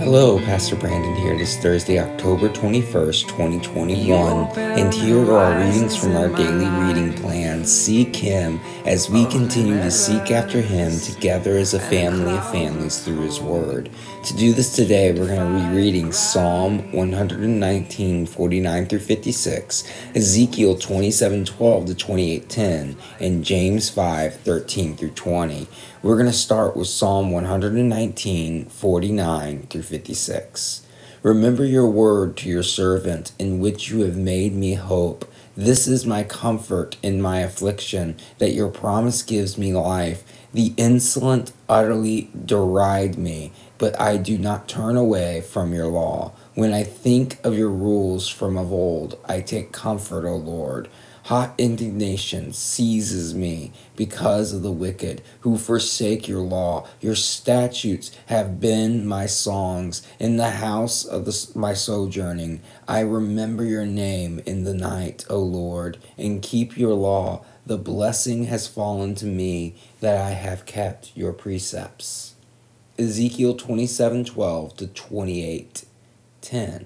Hello, Pastor Brandon here. It is Thursday, October 21st, 2021, and here are our readings from our daily reading plan. Seek Him as we continue to seek after Him together as a family of families through His Word. To do this today, we're going to be reading Psalm 119, 49 through 56, Ezekiel 27, 12 to 28, 10, and James 5, 13 through 20. We're going to start with Psalm 119, 49 through 56. Remember your word to your servant, in which you have made me hope. This is my comfort in my affliction, that your promise gives me life. The insolent utterly deride me, but I do not turn away from your law. When I think of your rules from of old, I take comfort, O Lord. Hot indignation seizes me because of the wicked who forsake your law. Your statutes have been my songs in the house of my sojourning. I remember your name in the night, O Lord, and keep your law. The blessing has fallen to me that I have kept your precepts. Ezekiel 27:12 to 28:10.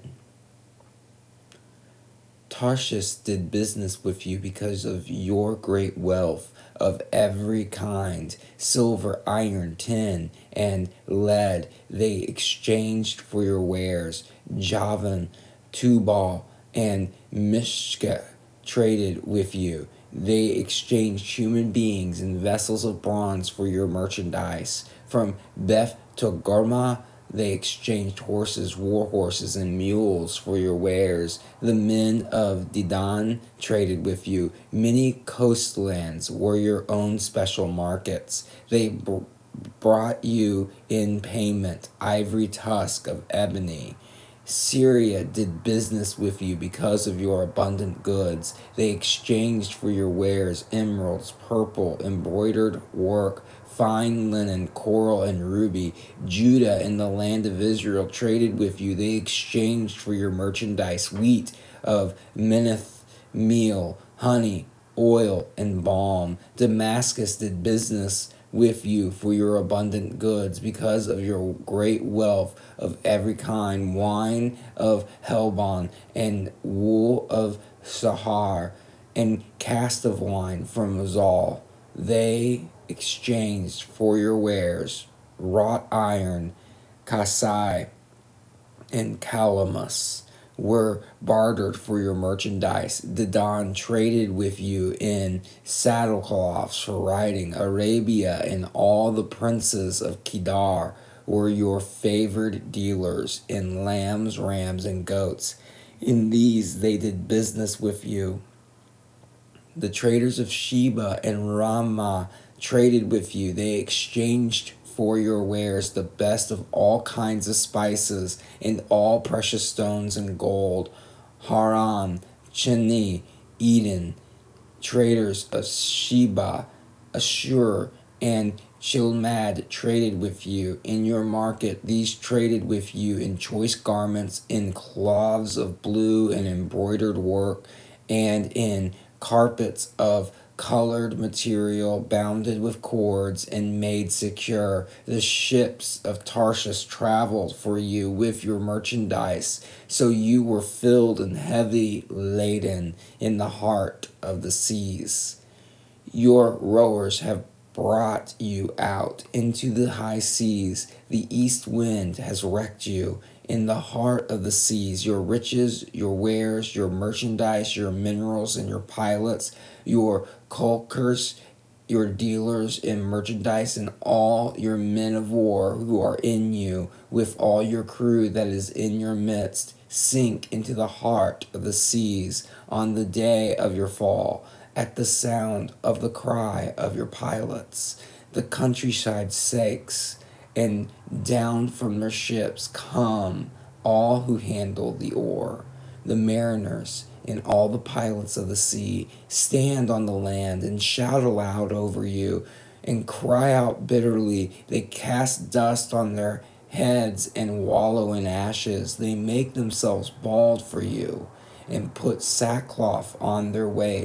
Tarshish did business with you because of your great wealth of every kind, silver, iron, tin, and lead they exchanged for your wares. Javan, Tubal, and Mishka traded with you. They exchanged human beings and vessels of bronze for your merchandise. From Beth Togarmah, they exchanged horses, war horses, and mules for your wares. The men of Dedan traded with you. Many coastlands were your own special markets. They brought you in payment ivory tusk of ebony. Syria did business with you because of your abundant goods. They exchanged for your wares emeralds, purple, embroidered work, fine linen, coral, and ruby. Judah and the land of Israel traded with you. They exchanged for your merchandise wheat of Minnith, meal, honey, oil, and balm. Damascus did business with you for your abundant goods because of your great wealth of every kind, wine of Helbon and wool of Sahar and cast of wine from Zal. They exchanged for your wares wrought iron, Kasai, and calamus were bartered for your merchandise. Dedan traded with you in saddlecloths for riding. Arabia and all the princes of Kedar were your favored dealers in lambs, rams, and goats. In these they did business with you. The traders of Sheba and Ramah traded with you. They exchanged for your wares the best of all kinds of spices and all precious stones and gold. Haran, Chini, Eden, traders of Sheba, Ashur, and Chilmad traded with you. In your market, these traded with you in choice garments, in cloths of blue and embroidered work, and in carpets of colored material bounded with cords and made secure. The ships of Tarshish traveled for you with your merchandise, so you were filled and heavy laden in the heart of the seas. Your rowers have brought you out into the high seas. The east wind has wrecked you in the heart of the seas. Your riches, your wares, your merchandise, your minerals, and your pilots, your caulkers, your dealers in merchandise, and all your men of war who are in you, with all your crew that is in your midst, sink into the heart of the seas on the day of your fall. At the sound of the cry of your pilots, the countryside shakes, and down from their ships come all who handle the oar. The mariners and all the pilots of the sea stand on the land and shout aloud over you and cry out bitterly. They cast dust on their heads and wallow in ashes. They make themselves bald for you and put sackcloth on their waist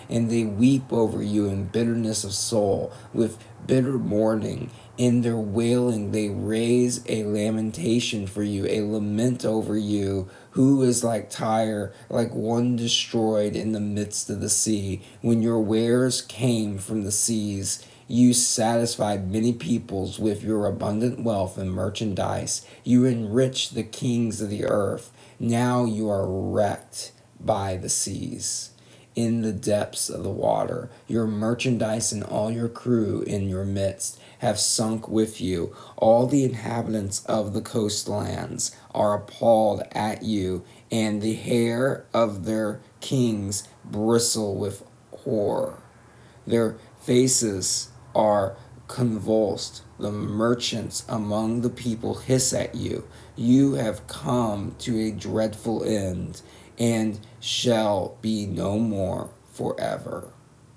and they weep over you in bitterness of soul, with bitter mourning. In their wailing, they raise a lamentation for you, a lament over you, who is like Tyre, like one destroyed in the midst of the sea. When your wares came from the seas, you satisfied many peoples with your abundant wealth and merchandise. You enriched the kings of the earth. Now you are wrecked by the seas. In the depths of the water, your merchandise and all your crew in your midst have sunk with you. All the inhabitants of the coastlands are appalled at you, and the hair of their kings bristle with horror. Their faces are convulsed. The merchants among the people hiss at you. You have come to a dreadful end, and shall be no more forever.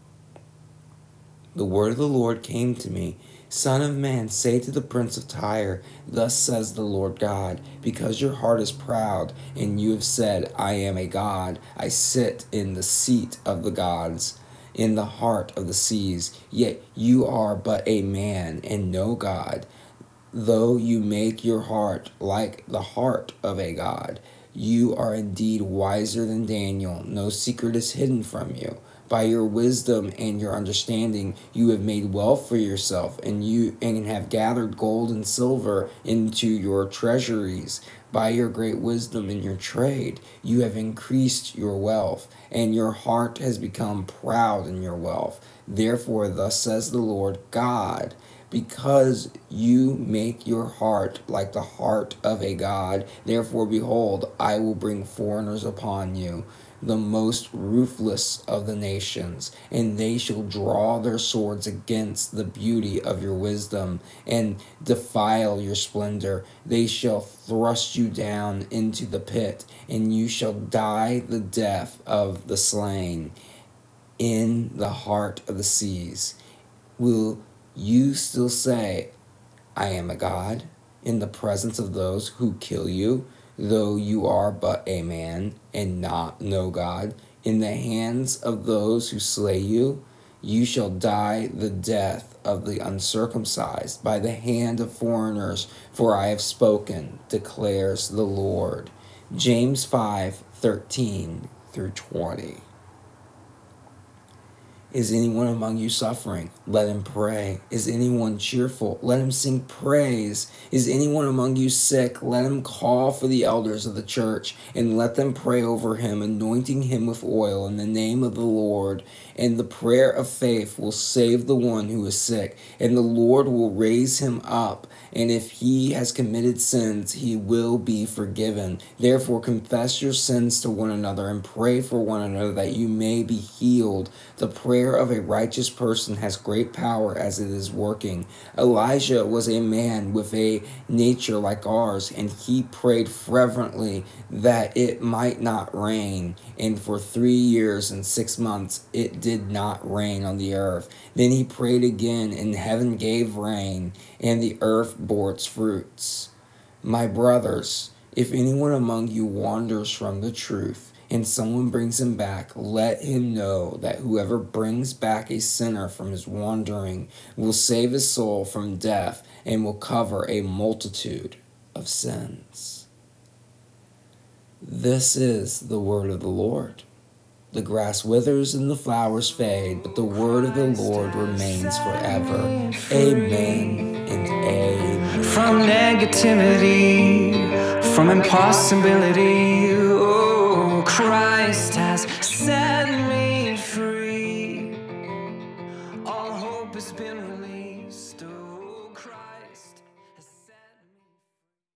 The word of the Lord came to me. Son of man, say to the prince of Tyre, thus says the Lord God, because your heart is proud, and you have said, I am a god, I sit in the seat of the gods, in the heart of the seas, yet you are but a man, and no god. Though you make your heart like the heart of a god, you are indeed wiser than Daniel. No secret is hidden from you. By your wisdom and your understanding, you have made wealth for yourself, and have gathered gold and silver into your treasuries. By your great wisdom in your trade, you have increased your wealth, and your heart has become proud in your wealth. Therefore, thus says the Lord God, because you make your heart like the heart of a god, therefore, behold, I will bring foreigners upon you, the most ruthless of the nations, and they shall draw their swords against the beauty of your wisdom and defile your splendor. They shall thrust you down into the pit, and you shall die the death of the slain in the heart of the seas. Will you still say, I am a god, in the presence of those who kill you, though you are but a man and not no god? In the hands of those who slay you, you shall die the death of the uncircumcised by the hand of foreigners, for I have spoken, declares the Lord. James 5:13 through 20. Is anyone among you suffering? Let him pray. Is anyone cheerful? Let him sing praise. Is anyone among you sick? Let him call for the elders of the church, and let them pray over him, anointing him with oil in the name of the Lord. And the prayer of faith will save the one who is sick, and the Lord will raise him up. And if he has committed sins, he will be forgiven. Therefore, confess your sins to one another and pray for one another that you may be healed. The prayer of a righteous person has great power as it is working. Elijah was a man with a nature like ours, and he prayed fervently that it might not rain. And for 3 years and 6 months it did not rain on the earth. Then he prayed again, and heaven gave rain, and the earth bore its fruits. My brothers, if anyone among you wanders from the truth, and someone brings him back, let him know that whoever brings back a sinner from his wandering will save his soul from death and will cover a multitude of sins. This is the word of the Lord. The grass withers and the flowers fade, but the word of the Lord remains forever. Amen and amen. From negativity, from impossibility, oh, Christ has set me free. All hope has been released. Oh.